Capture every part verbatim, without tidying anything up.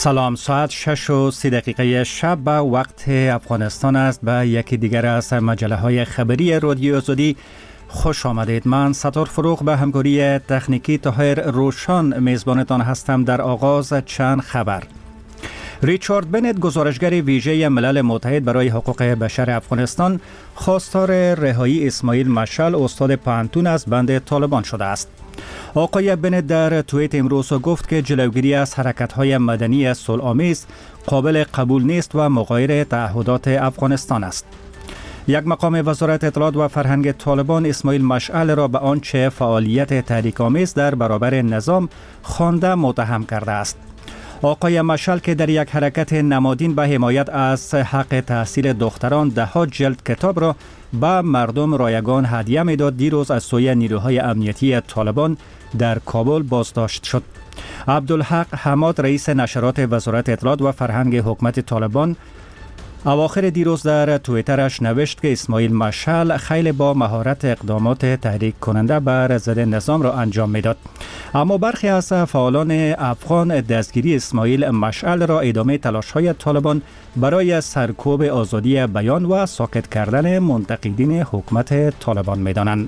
سلام، ساعت شش و سی دقیقه شب به وقت افغانستان است. به یکی دیگر از مجله های خبری رادیو آزادی خوش آمدید. من ستار فروغ به همکاری تکنیکی طاهر روشان میزبانتان هستم. در آغاز چند خبر. ریچارد بنت، گزارشگر ویژه ملل متحد برای حقوق بشر افغانستان، خواستار رهایی اسماعیل مشعل، استاد پانتون از بند طالبان شده است. آقای بنت در توییت امروز گفت که جلوگیری از حرکت‌های مدنی صلح‌آمیز قابل قبول نیست و مغایر تعهدات افغانستان است. یک مقام وزارت اطلاعات و فرهنگ طالبان اسماعیل مشعل را به آنچه فعالیت تحریک‌آمیز در برابر نظام خوانده متهم کرده است. آقای مشعل که در یک حرکت نمادین به حمایت از حق تحصیل دختران ده ها جلد کتاب را به مردم رایگان هدیه می‌داد، دیروز از سوی نیروهای امنیتی طالبان در کابل بازداشت شد. عبدالحق حماد، رئیس نشرات وزارت اطلاعات و فرهنگ حکومت طالبان، اواخر دیروز در توییترش نوشت که اسماعیل مشعل خیلی با مهارت اقدامات تحریک کننده بر ضد نظام را انجام میداد. اما برخی از فعالان افغان دستگیری اسماعیل مشعل را ادامه تلاش‌های طالبان برای سرکوب آزادی بیان و ساکت کردن منتقدین حکومت طالبان می‌دانند.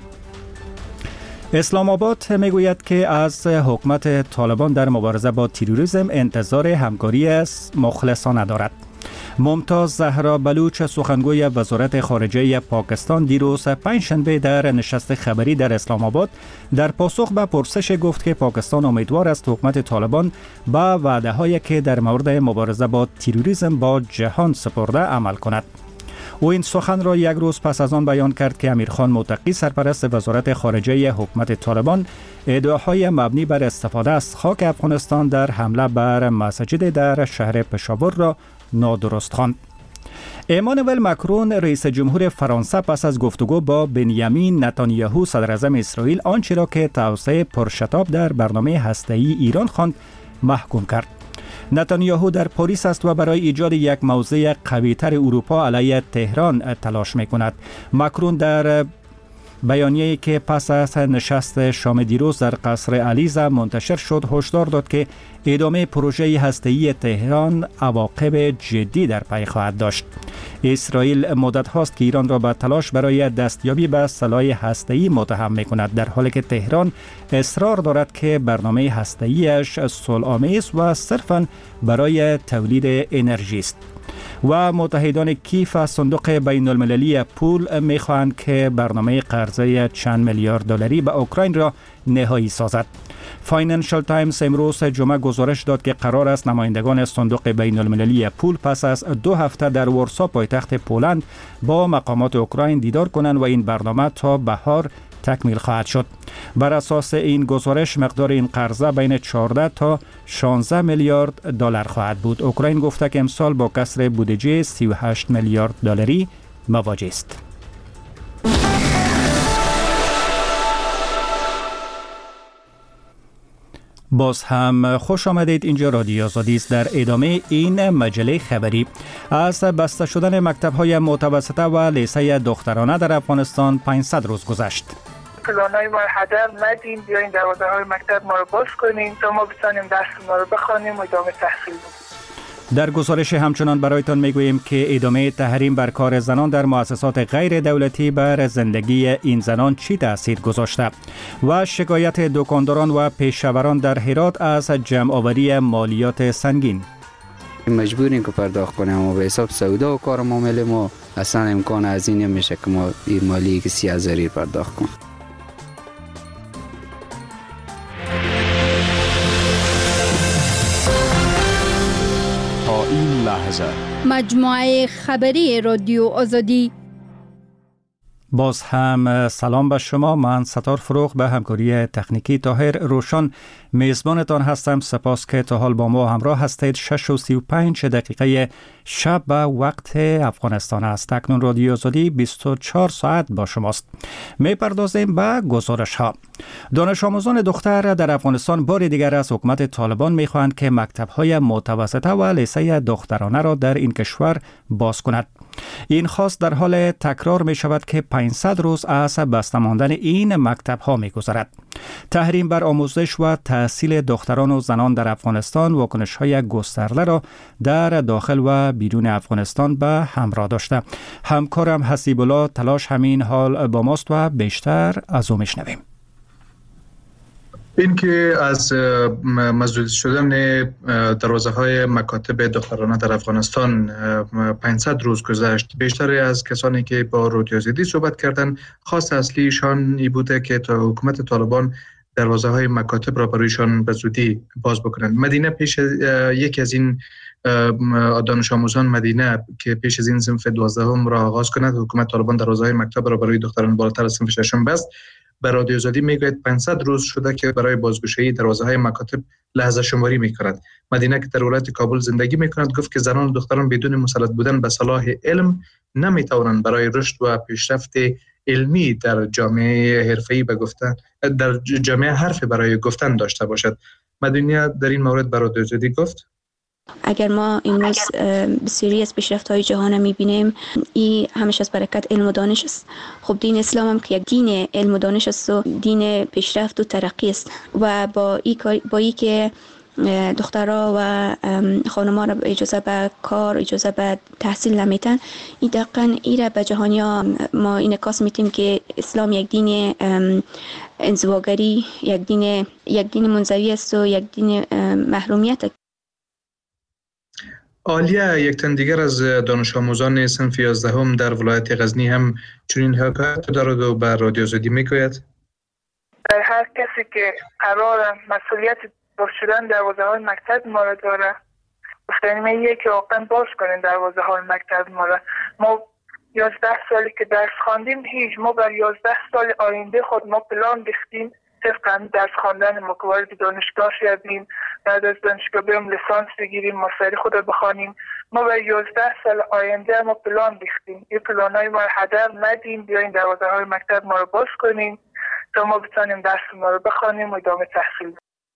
اسلام آباد میگوید که از حکومت طالبان در مبارزه با تروریسم انتظار همکاری مخلصانه دارد. ممتاز زهرا بلوچ، سخنگوی وزارت خارجه پاکستان، دیروز پنجشنبه در نشست خبری در اسلام آباد در پاسخ به پرسش گفت که پاکستان امیدوار است حکومت طالبان به وعده هایی که در مورد مبارزه با تروریسم با جهان سپرده عمل کند. او این سخن را یک روز پس از آن بیان کرد که امیرخان متقی، سرپرست وزارت خارجه حکومت طالبان، ادعاهای مبنی بر استفاده از خاک افغانستان در حمله بر مساجد در شهر پشاور را نادرست خواند. امانوئل مکرون، رئیس جمهور فرانسه، پس از گفتگو با بنیامین نتانیاهو، صدر اعظم اسرائیل، آنچه را که توسعه پرشتاب در برنامه هسته‌ای ایران خواند محکوم کرد. نتانیاهو در پاریس است و برای ایجاد یک موضع قوی‌تر اروپا علیه تهران تلاش می‌کند. مکرون در بیانیه‌ای که پس از نشست شام دیروز در قصر علیزه منتشر شد هشدار داد که ادامه پروژه هسته‌ای تهران عواقب جدی در پی خواهد داشت. اسرائیل مدت هاست که ایران را به تلاش برای دستیابی به سلاح هسته‌ای متهم می‌کند، در حالی که تهران اصرار دارد که برنامه هسته‌ایش صلح‌آمیز و صرفاً برای تولید انرژی است. و متحدان کیف از صندوق بین المللی پول می‌خواهند که برنامه قرضه چند میلیارد دلاری به اوکراین را نهایی سازد. فاینانشل تایمز امروز جمعه گزارش داد که قرار است نمایندگان صندوق بین المللی پول پس از دو هفته در ورسا، پایتخت پولند، با مقامات اوکراین دیدار کنند و این برنامه تا بهار تکمیل خواهد شد. بر اساس این گزارش مقدار این قرضه بین چهارده تا شانزده میلیارد دلار خواهد بود. اوکراین گفته که امسال با کسر بودجه سی و هشت میلیارد دلاری مواجه است. باز هم خوش آمدید. اینجا رادیو آزادی است. در ادامه این مجله خبری، از بسته شدن مکتب‌های متوسطه و لیسه دخترانه در افغانستان پانصد روز گذشت. پلانای ما هدف ندیم بیاین دروازه‌های مکتب ما رو باز کنیم تا ما بتونیم درس ما رو بخوانیم و ادامه تحصیل بدیم. در گزارش همچنان برایتان میگوییم که ادامه تحریم بر کار زنان در مؤسسات غیر دولتی بر زندگی این زنان چی تاثیر گذاشته و شکایت دکانداران و پیشوران در هرات از جمع آوری مالیات سنگین. مجبوریم که پرداخت کنیم و به حساب سودا و کار معامله ما اصلا امکان از این نمیشه که ما این مالی که سی هزاری پرداخت کنیم. این لحظه مجموعه خبری رادیو آزادی. باز هم سلام به شما. من ستار فروغ به همکاری تکنیکی طاهر روشان میزبانتان هستم. سپاس که تا حال با ما همراه هستید. شش و سی و پنج دقیقه شب به وقت افغانستان است. اکنون رادیو آزادی بیست و چهار ساعت با شماست. می پردازیم به گزارش ها. دانش آموزان دختر در افغانستان بار دیگر از حکومت طالبان می خواهند که مکتب های متوسطه و لیسه دخترانه را در این کشور باز کند. این خواست در حال تکرار می شود که پانصد روز از بسته ماندن این مکتب ها می گذرد. تحریم بر آموزش و تحصیل دختران و زنان در افغانستان واکنش های گسترده را در داخل و بیرون افغانستان به همراه داشته. همکارم حسیب الله تلاش همین حال با ماست و بیشتر از او میشنویم. این که از مسدود شدن دروازه های مکاتب دخترانه در افغانستان پانصد روز گذشت، بیشتر از کسانی که با رادیو آزادی صحبت کردند خواست اصلیشان این بوده که تا حکومت طالبان دروازه های مکاتب را برایشان به زودی باز بکنند. مدینه پیش یکی از این دانش آموزان مدینه که پیش از این صنف دوازدهم را آغاز کند، حکومت طالبان دروازه های مکتب را برای دختران بالاتر از صنف ششم بست. به رادیو آزادی میگوید پانصد روز شده که برای بازگشایی دروازه های مکاتب لحظه شماری میکند. مدینه که در ولایت کابل زندگی میکند گفت که زنان و دختران بدون مسلط بودن به صلاح علم نمیتوانند برای رشد و پیشرفت علمی در جامعه حرفه‌ای به گفتن در جامعه حرف برای گفتن داشته باشد. مدینه در این مورد به رادیو آزادی گفت: اگر ما امروز بسیاری از پیشرفت‌های جهان می‌بینیم، این همیشه از برکت علم و دانش است. خب دین اسلام هم که یک دین علم و دانش است و دین پیشرفت و ترقی است و با این با این که دخترها و خانم‌ها را اجازه به کار، اجازه به تحصیل نمیتن، این دقیقاً ایره به جهانی‌ها ما این کاس میتیم که اسلام یک دین انزواگری، یک دین یک دین منزوی است و یک دین محرومیت. عالیه، یک تن دیگر از دانش آموزان صنف یازدهم در ولایت غزنی هم چنین حکایت دارد و به رادیو آزادی میگوید: در هر کسی که قرار مسئولیت باز شدن دروازه های مکتب ما را داره، گفتنیم اینه که واقعا باز کنین دروازه های مکتب ما را. ما یازده سالی که درس خواندیم، هیچ ما بر یازده سال آینده خود ما پلان ریختیم طبق درس خواندن ما که وارد دانشگاه شدیم، بعد از دانشگاه بریم لیسانس بگیریم، ماستری خود رو بخوانیم. ما برای یازده سال آینده ما پلان ریختیم. این پلانای ما رو هدر ندیم، بیاین دروازه های مکتب ما رو باز کنیم تا ما بتونیم درس ما رو بخوانیم و ادامه تحصیل.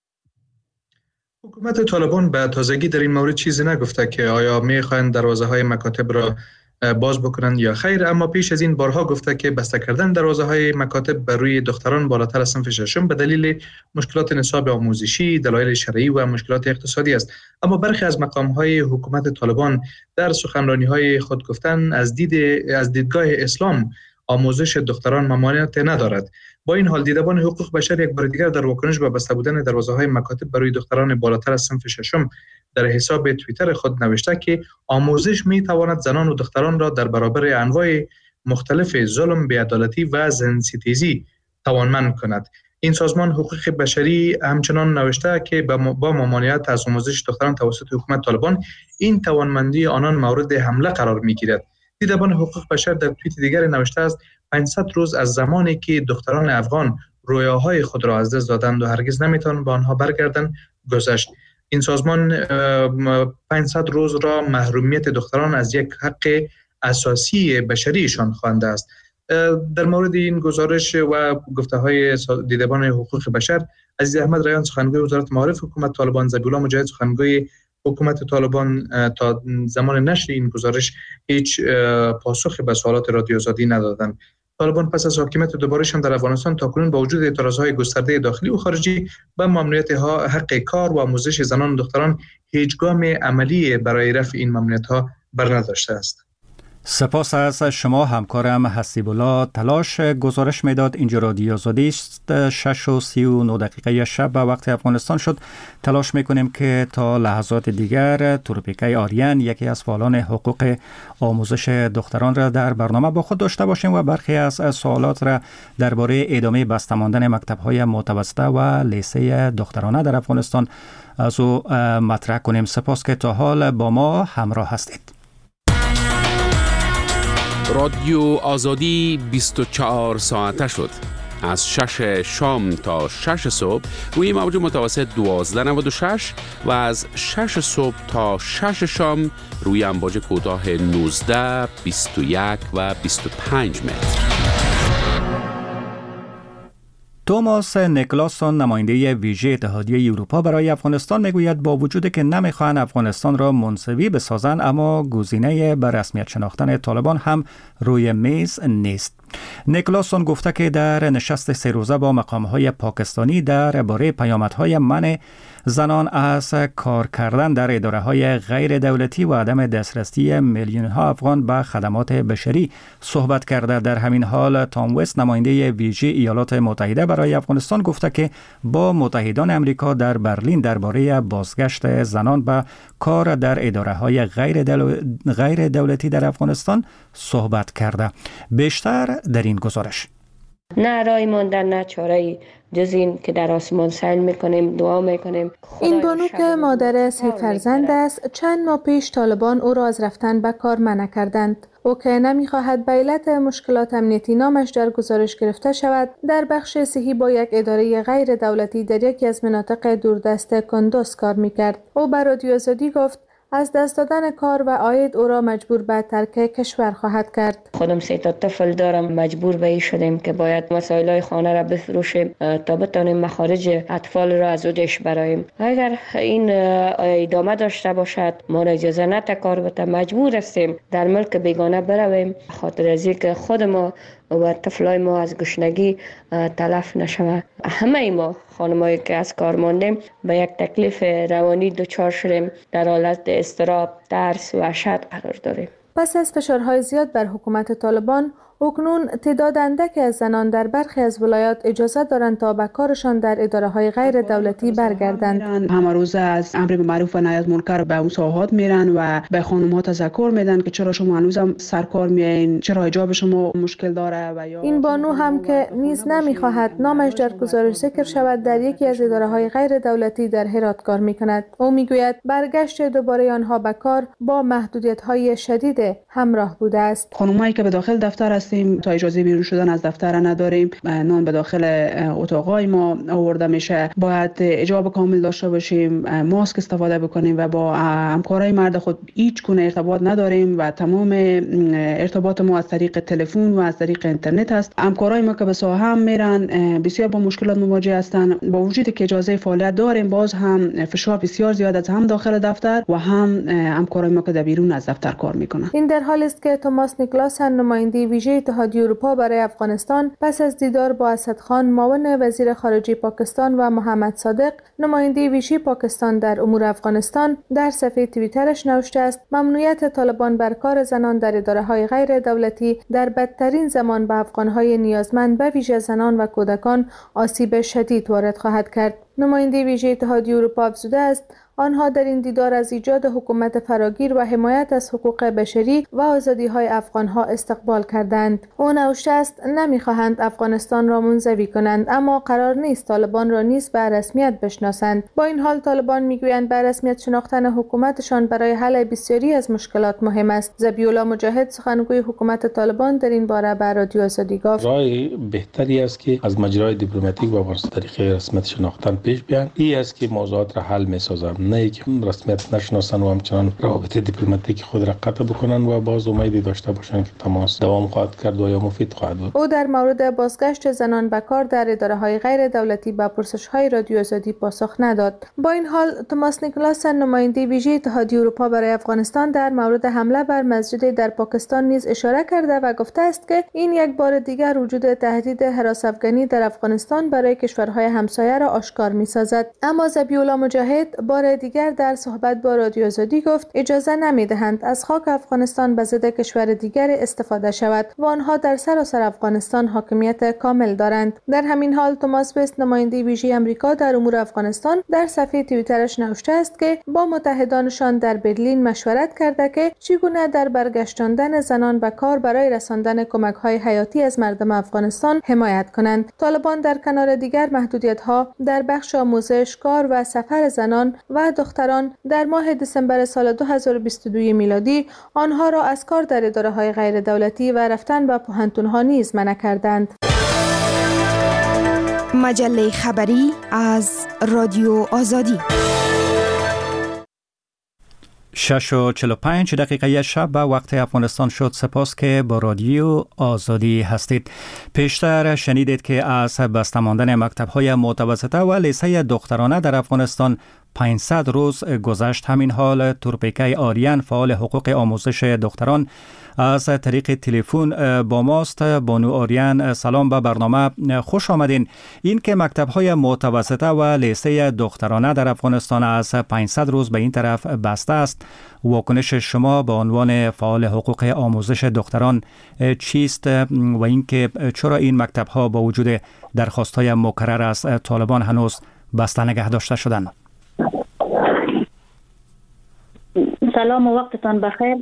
حکومت طالبان به تازگی در این مورد چیزی نگفته که آیا میخواین دروازه های مکاتب را باز بکنند یا خیر، اما پیش از این بارها گفته که بسته کردن دروازه های مکاتب بر روی دختران بالاتر از صنف ششم به دلیل مشکلات نصاب آموزشی، دلایل شرعی و مشکلات اقتصادی است. اما برخی از مقام های حکومت طالبان در سخنرانی های خود گفتن از دید از دیدگاه اسلام آموزش دختران ممانعت ندارد. با این حال دیدبان حقوق بشر یک بار دیگر در واکنش به بسته بودن دروازه های مکاتب برای دختران بالاتر از صنف ششم در حساب توییتر خود نوشته که آموزش می تواند زنان و دختران را در برابر انواع مختلف ظلم، بی‌عدالتی و زنستیزی توانمند کند. این سازمان حقوق بشری همچنان نوشته که با ممانعت از آموزش دختران توسط حکومت طالبان این توانمندی آنان مورد حمله قرار می گیرد. دیدبان حقوق بشر در توییت دیگر نوشته است: پانصد روز از زمانی که دختران افغان رویاهای خود را از دست دادند و هرگز نمیتوانند به آنها برگردند گذشت. این سازمان پانصد روز را محرومیت دختران از یک حق اساسی بشریشان خوانده است. در مورد این گزارش و گفته‌های دیدبان حقوق بشر، عزیز احمد ریان سخنگوی وزارت معارف حکومت طالبان، ذبیح الله مجاهد سخنگوی حکومت طالبان تا زمان نشر این گزارش هیچ پاسخی به سوالات رادیو آزادی ندادند. طالبان پس از حاکمیت دوباره‌شان در افغانستان تاکنون با وجود اعتراضهای گسترده داخلی و خارجی به ممنوعیت حق کار و آموزش زنان و دختران هیچ گام عملی برای رفع این ممنوعیت‌ها برنداشته است. سپاس از شما همکارم حسیب الله. تلاش گزارش میداد اینجا رادیو آزادی است. شش و سی و نه دقیقه شب به وقت افغانستان شد. تلاش میکنیم که تا لحظات دیگر تورپیکای آریان، یکی از فعالان حقوق آموزش دختران را در برنامه با خود داشته باشیم و برخی از سوالات را درباره ادامه بسته ماندن مکتب‌های متوسطه و لیسه دخترانه در افغانستان از او مطرح کنیم. سپاس که تا حال با ما همراه هستید. رادیو آزادی بیست و چهار ساعته شد. از شش شام تا شش صبح روی موج متوسط دوازده نود و شش و از شش صبح تا شش شام روی امواج کوتاه نوزده، بیست و یک و بیست و پنج متر. توماس نیکلاسون نماینده ویژه اتحادیه اروپا برای افغانستان میگوید با وجودی که نمیخواهند افغانستان را منزوی بسازند، اما گزینه به رسمیت شناختن طالبان هم روی میز نیست. نیکلاسون گفته که در نشست سه روزه با مقام‌های پاکستانی درباره پیامدهای منع زنان از کار کردن در اداره‌های غیر دولتی و عدم دسترسی میلیون‌ها افغان به خدمات بشری صحبت کرده. در همین حال تام وست نماینده ویژه ایالات متحده برای افغانستان گفته که با متحدان امریکا در برلین درباره بازگشت زنان به کار در اداره‌های غیر دول... غیر دولتی در افغانستان صحبت کرده. بیشتر در این گزارش. نه رای ماندن، نه چاره جز این که در آسمان سیل میکنیم، دعا میکنیم. این بانو که مادر سه فرزند است، چند ماه پیش طالبان او را از رفتن به کار منع کردند. او که نمیخواهد به علت مشکلات امنیتی نامش در گزارش گرفته شود، در بخش صحی با یک اداره غیر دولتی در یکی از مناطق دوردست کندوز کار میکرد. او به رادیو آزادی گفت از دست دادن کار و عاید او را مجبور به ترک کشور خواهد کرد. خودم سه تا طفل دارم، مجبور به این شدیم که باید وسایل خانه را بفروشیم تا بتانیم مخارج اطفال را از اودش براییم. اگر این ادامه داشته باشد، ما را اجازه نده کار بده، مجبور هستیم در ملک بیگانه برویم، خاطر از اینکه خود ما و طفلای ما از گشنگی تلف نشود. همه ما خانمایی که از کار ماندیم به یک تکلیف روانی دچار شدیم، در حالت اضطراب، ترس و وحشت قرار داریم. پس از فشارهای زیاد بر حکومت طالبان، اکنون تعداد اندکی از زنان در برخی از ولایات اجازه دارند تا به کارشان در اداره‌های غیر دولتی برگردند. همه روز از امر معروف و نهی از منکر به مساوات میرن و به خانم‌ها تذکر میدن که چرا شما هنوزم سرکار میایین، چرا حجاب شما مشکل داره. و یا این بانو هم که نیز نمیخواهد نامش در گزارش ذکر شود، در یکی از اداره‌های غیر دولتی در هرات کار میکند. او میگوید برگشت دوباره آنها به کار با محدودیت‌های شدید همراه بوده است. خانمایی که به داخل دفتر هستیم تا اجازه بیرون شدن از دفتر نداریم، نان به داخل اتاقای ما آورده میشه، باید حجاب کامل داشته باشیم، ماسک استفاده بکنیم و با همکارای مرد خود هیچ گونه ارتباط نداریم و تمام ارتباط ما از طریق تلفن و از طریق اینترنت است. همکارای ما که به ساحه هم میرن بسیار با مشکلات مواجه هستند. با وجودی که اجازه فعالیت داریم، باز هم فشار بسیار زیاد از هم داخل دفتر و هم همکارای ما که در بیرون از دفتر کار میکنن. این در حالی است که توماس نیکلاسون نماینده ویژه اتحادیه اروپا برای افغانستان پس از دیدار با اسد خان معاون وزیر خارجه پاکستان و محمد صادق نماینده ویژه پاکستان در امور افغانستان در صفحه توییترش نوشته است ممنوعیت طالبان بر کار زنان در اداره‌های غیر دولتی در بدترین زمان به افغان‌های نیازمند به ویژه زنان و کودکان آسیب شدید وارد خواهد کرد. نماینده ویژه اتحادیه اروپا افزوده است آنها در این دیدار از ایجاد حکومت فراگیر و حمایت از حقوق بشری و آزادی‌های افغان‌ها استقبال کردند. او نوشته است نمی‌خواهند افغانستان را منزوی کنند، اما قرار نیست طالبان را نیز به رسمیت بشناسند. با این حال طالبان می‌گویند به رسمیت شناختن حکومتشان برای حل بسیاری از مشکلات مهم است. ذبیح‌الله مجاهد سخنگوی حکومت طالبان در این باره به رادیو آزادی گفت راه بهتری است که از مجرای دیپلماتیک و با طریق رسمیت شناختن پیش بیان. این است که موضوعات را حل می‌سازند، نه که رسمیت نشناسن و همچنان روابط دیپلماتیک خود را قطع بکنن و باز امیدی داشته باشند که تماس دوام خواهد کرد و یا مفید خواهد بود. او در مورد بازگشت زنان به کار در اداره‌های غیر دولتی به پرسش‌های رادیو آزادی پاسخ نداد. با این حال توماس نیکلاسون نماینده ویژه اتحادیه اروپا برای افغانستان در مورد حمله بر مسجد در پاکستان نیز اشاره کرده و گفته است که این یک بار دیگر وجود تهدید هراس افغانی در افغانستان برای کشورهای همسایه را آشکار می‌سازد. اما ذبیح‌الله مجاهد بار دیگر در صحبت با رادیو آزادی گفت اجازه نمی‌دهند از خاک افغانستان به ضد کشور دیگر استفاده شود و آنها در سراسر افغانستان حاکمیت کامل دارند. در همین حال توماس وست نماینده ویژه آمریکا در امور افغانستان در صفحه توییترش نوشته است که با متحدانشان در برلین مشورت کرده که چگونه در برگشتاندن زنان به کار برای رساندن کمک‌های حیاتی از مردم افغانستان حمایت کنند. طالبان در کنار دیگر محدودیت‌ها در بخش آموزش، کار و سفر زنان و دختران در ماه دسامبر سال دو هزار و بیست و دو میلادی آنها را از کار در اداره‌های غیر دولتی و رفتن به پوهنتون‌ها نیز منع کردند. مجله خبری از رادیو آزادی. شش و چهل و پنج دقیقه شب به وقت افغانستان شد. سپاس که با رادیو آزادی هستید. پیشتر شنیدید که از بسته ماندن مکتب‌های متوسطه و لیسه دخترانه در افغانستان پانصد روز گذشت. همین حال تورپیکه آریان فعال حقوق آموزش دختران از طریق تلفن با ماست. بانو آریان سلام به برنامه، خوش آمدین. این که مکتب‌های متوسطه و لیسه دخترانه در افغانستان از پانصد روز به این طرف بسته است، واکنش شما به عنوان فعال حقوق آموزش دختران چیست و اینکه چرا این مکتب‌ها با وجود درخواست‌های مکرر از طالبان هنوز بسته نگه داشته شدند؟ سلام و وقتتان بخیر.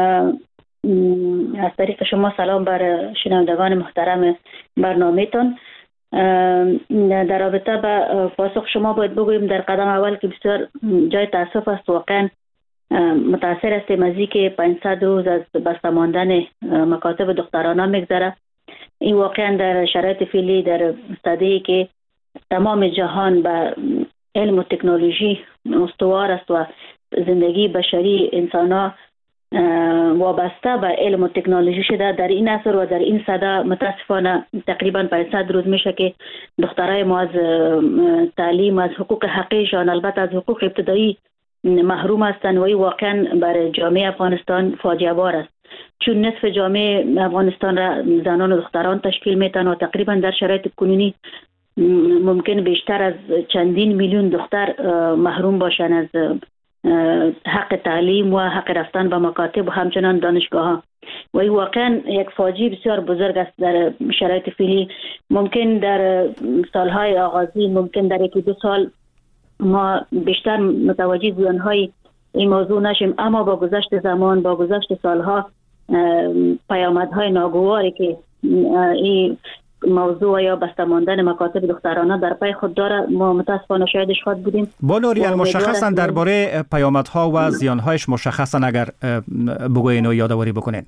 از طریق شما سلام بر شنوندگان محترم برنامه‌تان. در رابطه با پاسخ شما باید بگویم در قدم اول که بسیار جای تاسف است، واقعا متاثر هستیم از اینکه پانصد روز از بسته ماندن مکاتب دخترانه میگذره. این واقعا در شرایط فعلی در صدی که تمام جهان به علم و تکنولوژی استوار است و زندگی بشری انسان‌ها وابسته به علم و تکنولوژی شده، در این عصر و در این صده متاسفانه تقریبا پانصد روز میشه که دخترای ما از تعلیم، از حقوق حقیقیشان، البته از حقوق ابتدایی محروم هستند و این واقعا برای جامعه افغانستان فاجعه بار است، چون نصف جامعه افغانستان را زنان و دختران تشکیل میتن و تقریبا در شرایط کنونی ممکن بیشتر از چندین میلیون دختر محروم باشن از حق تعلیم و حق رفتن به مکاتب و همچنان دانشگاه ها و این واقعا یک فاجعه بسیار بزرگ است در شرایط فعلی. ممکن در سالهای آغازی، ممکن در یکی دو سال ما بیشتر متوجه زیانهای این موضوع نشیم، اما با گذشت زمان، با گذشت سالها پیامدهای ناگواری که این موضوع یا بسته ماندن مکاتب دخترانه در پی خود داره ما متاسفانه شاهدش خود بودیم. بانو آریان، مشخصا درباره پیامدها و زیانهایش مشخصا اگر بگوین و یادآوری بکنین.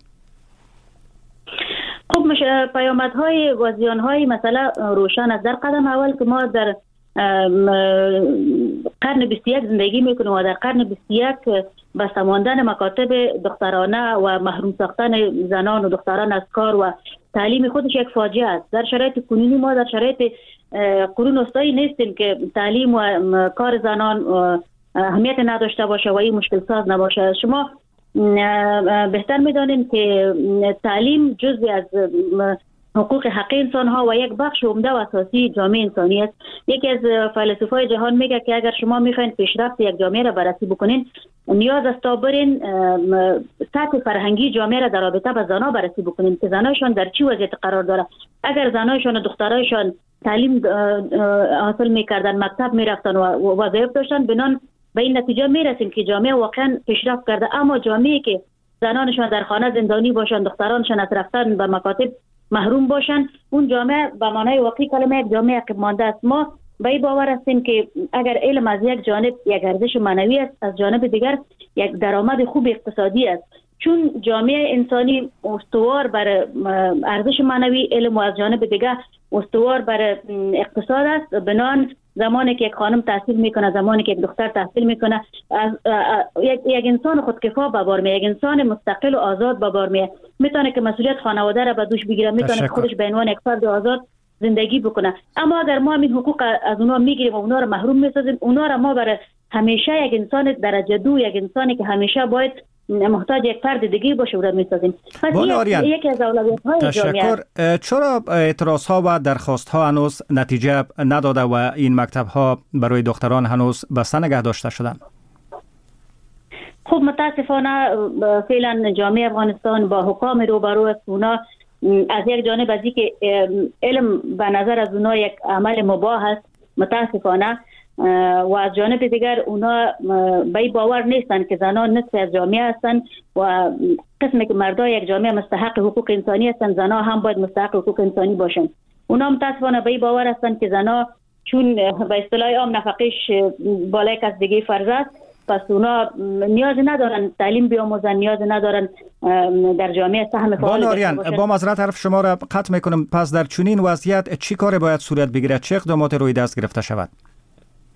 خب پیامدهای و زیانهای مثلا روشن است. در قدم اول که ما در قرن بیست و یک زندگی میکنیم و در قرن بیست و یک بسته ماندن مکاتب دخترانه و محروم ساختن زنان و دختران از کار و تعلیم خودش یک فاجعه است. در شرایط کنونی ما در شرایط قرون وسطایی نیستیم که تعلیم و کار زنان اهمیت نداشته باشه و این مشکل ساز نباشه. شما بهتر میدانید که تعلیم جزئی از حقوق حقیقی انسان ها و یک بخش عمده و اساسی جامعه انسانی است. یکی از فیلسوفای جهان میگه که اگر شما میخواین پیشرفت یک جامعه را بررسی بکنین، نیاز است تا برین سطح فرهنگی جامعه را در رابطه با زنها بررسی بکنین که زنایشان در چه وضعیت قرار داره. اگر زنایشان و دخترایشان تعلیم حاصل میکردن، مکتب میرفتن و وظایف داشتن، بنان به این نتیجه میرسیم که جامعه واقعا پیشرفت کرده. اما جامعه که زنانشان در خانه زندانی باشن، دخترانشان از رفتن به مکاتب محروم باشن، اون جامعه به معنای واقعی کلمه یک جامعه عقب مانده است. ما به این باور هستیم که اگر علم از یک جانب یک ارزش معنوی است، از جانب دیگر یک درآمد خوب اقتصادی است، چون جامعه انسانی استوار بر ارزش معنوی، علم و از جانب دیگر استوار بر اقتصاد است. بنان زمانی که یک خانم تحصیل میکنه، زمانی که یک دختر تحصیل میکنه، از یک, یک انسان خودکفا به بار میاد، یک انسان مستقل و آزاد به بار میاد، میتونه که مسئولیت خانواده را به دوش بگیره، میتونه خودش به عنوان یک فرد آزاد زندگی بکنه. اما اگر ما این حقوق از اونها میگیریم و اونها را محروم میسازیم، اونها را ما برای همیشه یک انسان درجه دو، یک انسانی که همیشه باید محتاج یک فرد دیگه باشه و را میسازیم. بانو آریان، یکی از اولویت‌های جامعه. چرا اعتراض‌ها و درخواست‌ها هنوز نتیجه نداده و این مکتب‌ها برای دختران هنوز بسته نگه داشته شدند؟ خب متاسفانه فعلا جامعه افغانستان با حکام روبرو است. اونا از یک جانب از اینکه علم به نظر از اونا یک عمل مباح است متاسفانه، و از جانب دیگر اونا به باور نیستن که زنان نصف از جامعه هستن و قسمی که مردای یک جامعه مستحق حقوق انسانی هستن، زنها هم باید مستحق حقوق انسانی باشن. اونا متاسفانه به باور هستن که زنها چون به اصطلاح عام نفقش بالای کس دیگه فرض است، پس اونا نیاز ندارن تعلیم بیاموزن، نیاز ندارن در جامعه سهم فعال داشته باشن. با معذرت حرف شما را قطع میکنم. پس در چنین وضعیت چی کار باید صورت بگیرد؟ چه اقدامات روی دست گرفته شود؟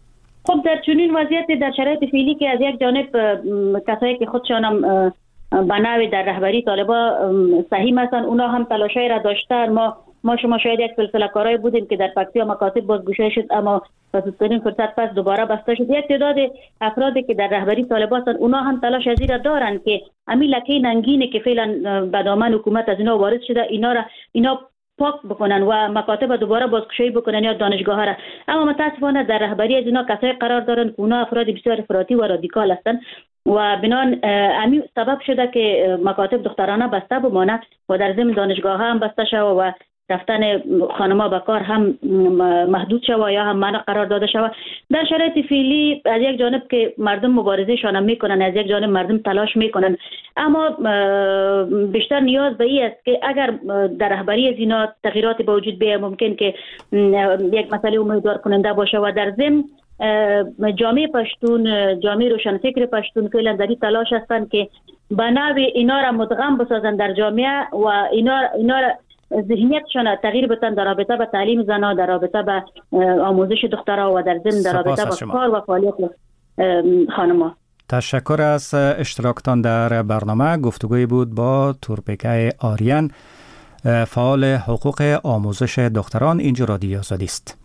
خب در چنین وضعیت در شرایط فعلی که از یک جانب کسایی که خودشان هم بناوی در رهبری طالبا صحیح مثلا اونا هم تلاشای را داشتن. ما ما شما شاید یک سلسله کارهای بودیم که در پکتیا مکاتب بازگشایی شد اما پسوترین فرصت پس دوباره بسته شد. یک تعداد افرادی که در رهبری طالبان هستند اونا هم تلاش از این دارن که امی لکه ننگینی که فعلا به دامن حکومت از اینا وارد شده اینا را اینا پاک بکنن و مکاتب دوباره بازگشایی بکنن یا دانشگاه ها را. اما متاسفانه در رهبری از اینا کسایی قرار دارن که اونا افراد بسیار افراطی و رادیکال هستند و بنان امی سبب شده که مکاتب دخترانه بسته بمانه و در ضمن دانشگاه ها هم بسته شده و رفتن خانم‌ها به کار هم محدود شود یا هم منع قرار داده شود. در شرایط فعلی از یک جانب که مردم مبارزه شان میکنن، از یک جانب مردم تلاش میکنن، اما بیشتر نیاز به این است که اگر در رهبری از اینا تغییراتی به وجود بیاید ممکن که یک مسئله امیدوار کننده باشه و در ضمن جامعه پشتون، جامعه روشنفکر پشتون فعلا در این تلاش هستند که به نوع اینا را مدغم بسازن در جامعه و اینا اینا را ذهنیتشان تغییر بدن در رابطه به تعلیم زنان، در رابطه به آموزش دخترها و در ضمن در رابطه به کار و فعالیت خانم‌ها. تشکر از اشتراکتان در برنامه. گفتگوی بود با تورپیکه آریان، فعال حقوق آموزش دختران. اینجا رادیو آزادی است.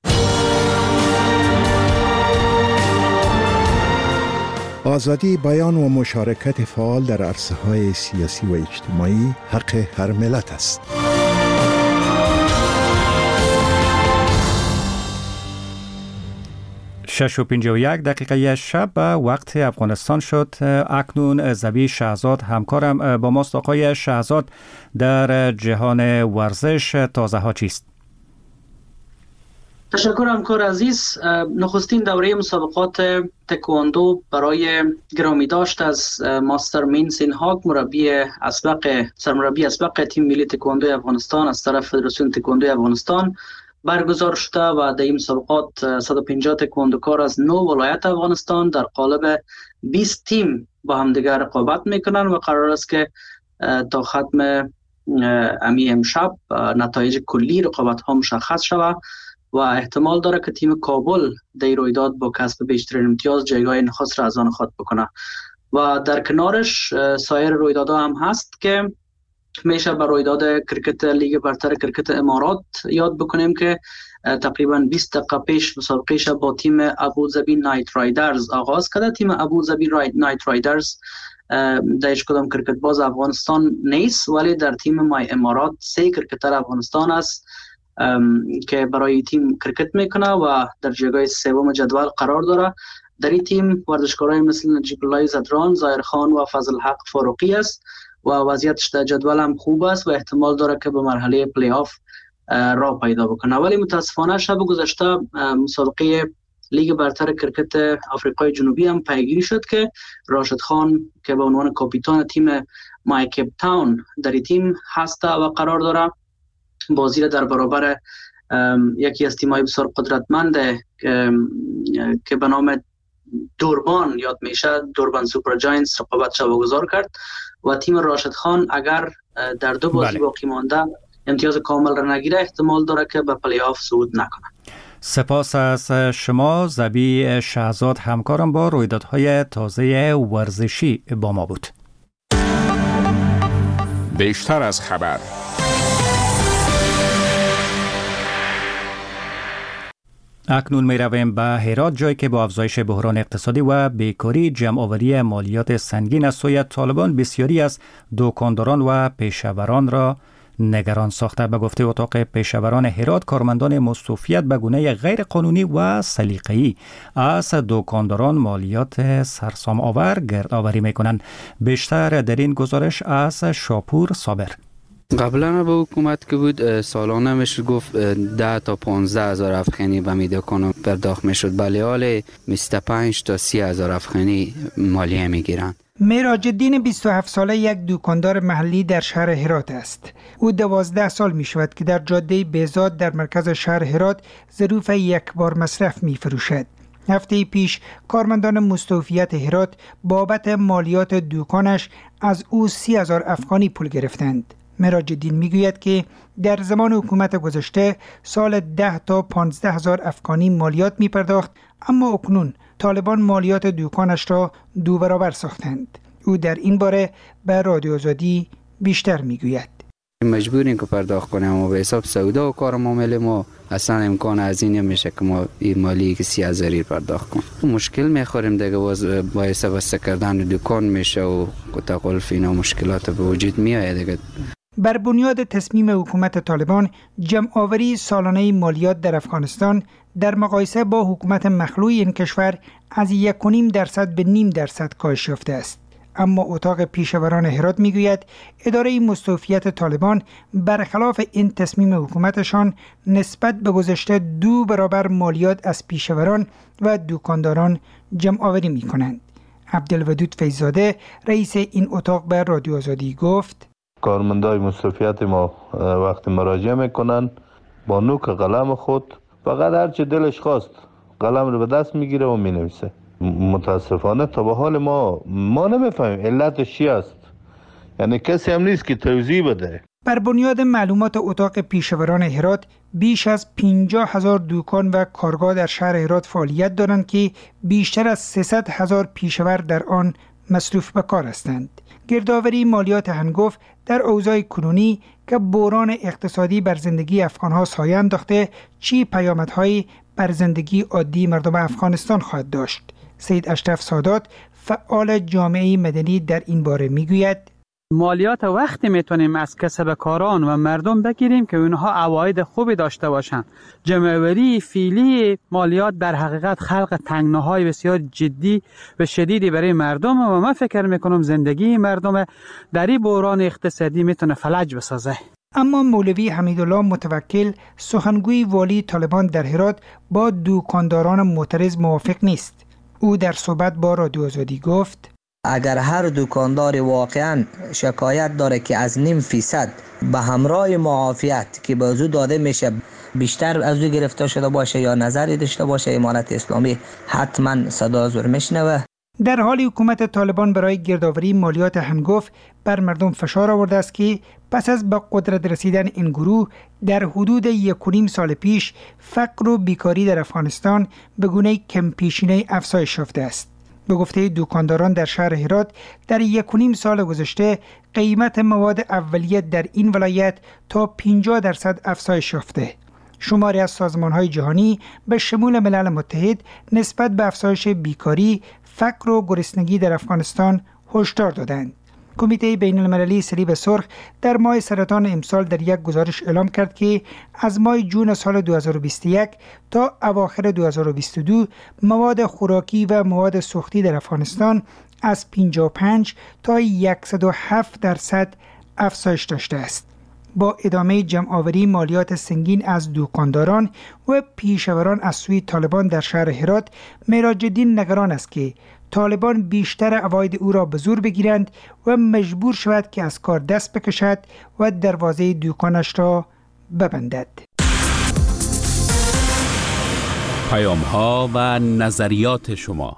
آزادی بیان و مشارکت فعال در عرصه‌های سیاسی و اجتماعی حق هر ملت است. شش و پنجاه و یک دقیقه شب به وقت افغانستان شد. اکنون زبی شهزاد همکارم با ماست. آقای شهزاد، در جهان ورزش تازه ها چیست؟ تشکر همکار عزیز. نخستین دوره مسابقات تکواندو برای گرامی داشت از ماستر مین سینهاک، مربی اسبق سرمربی اسبق تیم ملی تکواندو افغانستان از طرف فدراسیون تکواندو افغانستان برگزار شده و در این مسابقات صد و پنجاه تکواندوکار از نه ولایت افغانستان در قالب بیست تیم با همدیگر رقابت میکنن و قرار است که تا ختم امی امشب نتایج کلی رقابت ها مشخص شود و احتمال داره که تیم کابل در رویداد با کسب بیشترین امتیاز جایگاه نخست را از آن خود بکنه. و در کنارش سایر رویدادها هم هست که میشه به رویداد کرکت لیگ برتر کرکت امارات یاد بکنیم که تقریبا بیست دقیقه پیش مسابقهش با تیم ابوظبی نایت رایدرز آغاز کرده. تیم ابوظبی نایت رایدرز در هیچ کدام کرکت باز افغانستان نیست، ولی در تیم مای امارات سه کرکتر افغانستان است که برای تیم کرکت میکنه و در جایگاه سوم جدول قرار داره. در این تیم ورزشکارای مثل نجیب الله زدران، ظاهر خان و فضل حق فاروقی است و وضعیتش در جدول هم خوب است و احتمال داره که به مرحله پلی آف راه پیدا بکنه. ولی متاسفانه شب گذشته مسابقه لیگ برتر کرکت آفریقای جنوبی هم پیگیری شد که راشد خان که به عنوان کاپیتان تیم مای کیپ تاون در این تیم هست و قرار داره بازی را در برابر یکی از تیم‌های بسیار قدرتمند که به نام دوربان یاد میشه، دوربان سوپر جاینتس رقابتش واگذار کرد و تیم راشد خان اگر در دو بازی بله. باقی مانده امتیاز کامل را نگیره احتمال داره که به پلی آف صعود نکنه. سپاس از شما. زبی شهزاد همکارم با رویدادهای تازه ورزشی با ما بود. بیشتر از خبر. اکنون می رویم به هرات، جایی که با افزایش بحران اقتصادی و بیکاری جمع‌آوری مالیات سنگین از سوی طالبان بسیاری از دکانداران و پیشوران را نگران ساخته. به گفته اتاق پیشوران هرات، کارمندان مستوفیت به گونه غیر قانونی و سلیقه‌ای از دکانداران مالیات سرسام آور گردآوری می‌کنند. بیشتر در این گزارش از شاپور صابر. قبلا به حکومت که بود سالانه میشه گفت ده تا پانزده هزار افغانی به می دکان پرداخت میشد، ولی حال بیست و پنج تا سی هزار افغانی مالیه میگیرند. مراج الدین بیست و هفت ساله یک دکاندار محلی در شهر هرات است. او دوازده سال می شود که در جاده بهزاد در مرکز شهر هرات ظروف یک بار مصرف می فروشد. هفته پیش کارمندان مستوفیت هرات بابت مالیات دکانش از او سی هزار افغانی پول گرفتند. مراج الدین میگوید که در زمان حکومت گذشته سال ده تا پانزده هزار افغانی مالیات می پرداخت، اما اکنون طالبان مالیات دکانش را دو برابر ساختند. او در این باره به رادیو آزادی بیشتر میگوید. مجبوریم که پرداخت کنیم و به حساب سودا و کار معامله ما اصلا امکان از این نمیشه که ما این مالی که سی هزاری پرداخت کنیم. مشکل میخوریم دیگه، با حساب بسته کردن دکان میشه و تقلف اینا مشکلات به وجود میاد دیگه. بر بنیاد تصمیم حکومت طالبان، جمع آوری سالانه مالیات در افغانستان در مقایسه با حکومت مخلوع این کشور از یک و نیم درصد به نیم درصد کاهش یافته است. اما اتاق پیشوران هرات میگوید اداره مستوفیت طالبان برخلاف این تصمیم حکومتشان نسبت به گذشته دو برابر مالیات از پیشوران و دکانداران جمع آوری می کنند. عبدالودود فیضزاده رئیس این اتاق به رادیو آزادی گفت: کارمندای مستوفیت ما وقتی مراجعه میکنن با نوک قلم خود فقط هر چه دلش خواست قلم رو به دست میگیره و مینویسه. متاسفانه تا به حال ما ما نمیفهمیم علتش چی است. یعنی کسی هم نیست که توضیح بده. بر بنیاد معلومات اتاق پیشوران هرات، بیش از پنجاه هزار دکان و کارگاه در شهر هرات فعالیت دارند که بیشتر از سیصد هزار پیشور در آن مصروف به کار هستند. گردآوری مالیات هنگفت در اوضاع کنونی که بحران اقتصادی بر زندگی افغان‌ها سایه انداخته، چی پیامدهایی بر زندگی عادی مردم افغانستان خواهد داشت؟ سید اشرف سادات فعال جامعه مدنی در این باره میگوید: مالیات وقتی میتونیم از کسب کاران و مردم بگیریم که اونها عواید خوبی داشته باشند. جمع‌آوری فعلی مالیات در حقیقت خلق تنگناهای بسیار جدی و شدیدی برای مردم و من فکر میکنم زندگی مردم در این بحران اقتصادی میتونه فلج بسازه. اما مولوی حمیدالله متوکل، سخنگوی والی طالبان در هرات، با دکانداران معترض موافق نیست. او در صحبت با رادیو آزادی گفت: اگر هر دکاندار واقعا شکایت داره که از نیم فیصد به همراه معافیت که به او داده میشه بیشتر از او گرفته شده باشه یا نظری داشته باشه، امارت اسلامی حتما صدا زور میشنوه. در حال حکومت طالبان برای گردآوری مالیات هنگفت بر مردم فشار آورده است که پس از به قدرت رسیدن این گروه در حدود یک و نیم سال پیش فقر و بیکاری در افغانستان به گونه کم پیشینه افزایش یافته است. به گفته دکانداران در شهر هرات، در یک و نیم سال گذشته قیمت مواد اولیه در این ولایت تا پنجاه درصد افزایش یافته. شماری از سازمان‌های جهانی به شمول ملل متحد نسبت به افزایش بیکاری، فقر و گرسنگی در افغانستان هشدار دادند. کمیته بین المللی صلیب سرخ در ماه سرطان امسال در یک گزارش اعلام کرد که از ماه جون سال دو هزار و بیست و یک تا اواخر دو هزار و بیست و دو مواد خوراکی و مواد سوختی در افغانستان از پنجاه و پنج تا صد و هفت درصد افزایش داشته است. با ادامه جمع‌آوری مالیات سنگین از دکانداران و پیشوران از سوی طالبان در شهر هرات، مراج الدین نگران است که طالبان بیشتر عواید او را به زور بگیرند و مجبور شود که از کار دست بکشد و دروازه دکانش را ببندد. پیام ها و نظریات شما.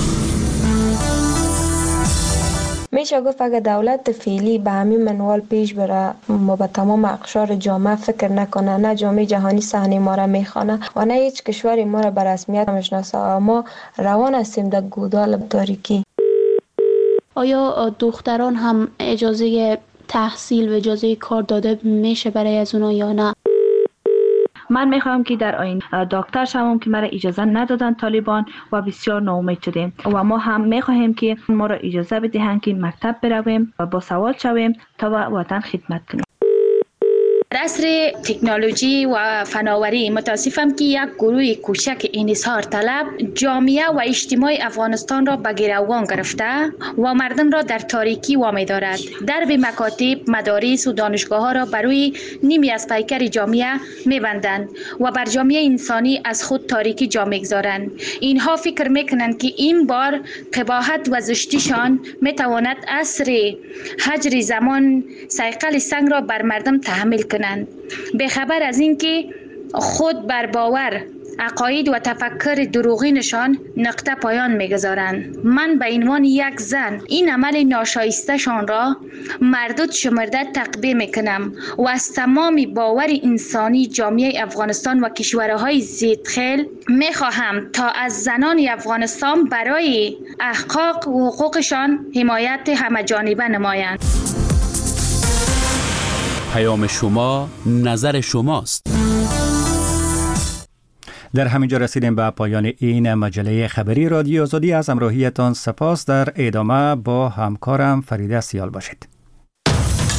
میشه گفت اگر دولت فعلی به همین منوال پیش بره ما به تمام اقشار جامعه فکر نکنه، نه جامعه جهانی صحنه ما را میخوانه و نه هیچ کشوری ما را به رسمیت میشناسه، ما روان هستیم در گودال تاریکی. آیا دختران هم اجازه تحصیل و اجازه کار داده میشه برای از اونا یا نه؟ من میخوام که در آینده دکتر شوم که مرا اجازه ندادن طالبان و بسیار ناامید شدیم و ما هم میخواهیم که ما را اجازه بدهند که مکتب برویم و با سواد شویم تا وطن خدمت کنیم. در عصر تکنولوژی و فناوری متاسفم که یک گروه کوچک انحصار طلب جامعه و اجتماع افغانستان را به گروگان گرفته و مردم را در تاریکی وامی دارد. درب مکاتب، مدارس و دانشگاه ها را بر روی نیمی از پیکر جامعه میبندند و بر جامعه انسانی از خود تاریکی جا میگذارند. اینها فکر میکنند که این بار قباحت و زشتیشان میتواند عصر حجر زمان صیقل سنگ را بر مردم تحمیل کنند. به خبر از اینکه خود بر باور عقاید و تفکر دروغینشان نقطه پایان میگذارند. من به عنوان یک زن این عمل ناشایستهشان را مردود شمرده تقبیح میکنم و از تمام باور انسانی جامعه افغانستان و کشورهای زیدخیل میخواهم تا از زنان افغانستان برای احقاق و حقوقشان حمایت همه‌جانبه نمایند. پیام شما، نظر شماست. در همینجا رسیدیم به پایان این مجله خبری رادیو آزادی. از همراهیتان سپاس. در ادامه با همکارم فریده سیال باشید.